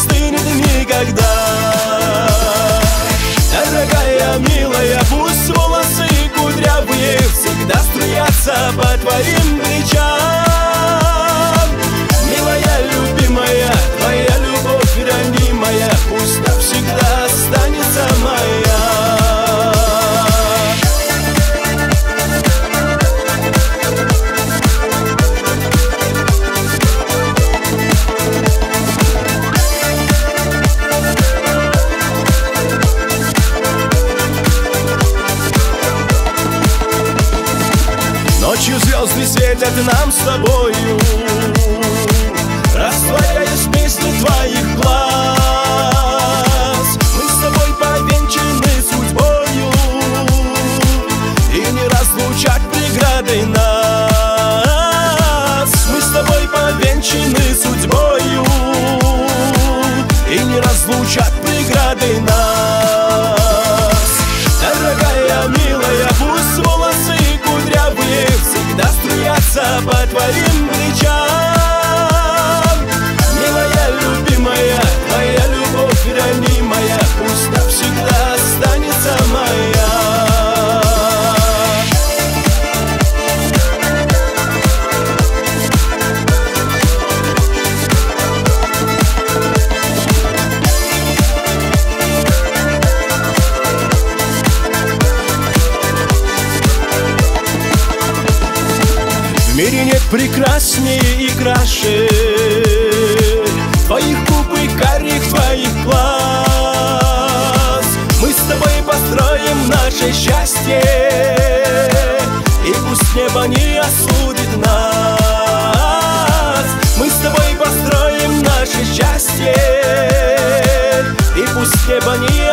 остынет никогда. Дорогая, милая, пусть волосы кудрявые всегда струятся по твоим плечам. Милая, любимая, твоя любовь ранимая пусть навсегда останется моя. Ночью звезды светят нам с тобою, растворяясь в песне твоих глаз. Мы с тобой повенчаны судьбою, и не разлучать преградой нас. Мы с тобой повенчаны судьбою, и не разлучать преградой нас. Дорогая, милая, пусть волосы кудрявые всегда струятся по твоим плечам. Милая, любимая, твоя любовь ранимая пусть навсегда останется моя. В мире нет прекраснее и краше твоих губ и карих твоих глаз. Мы с тобой построим наше счастье, и пусть небо не осудит нас. Мы с тобой построим наше счастье, и пусть небо не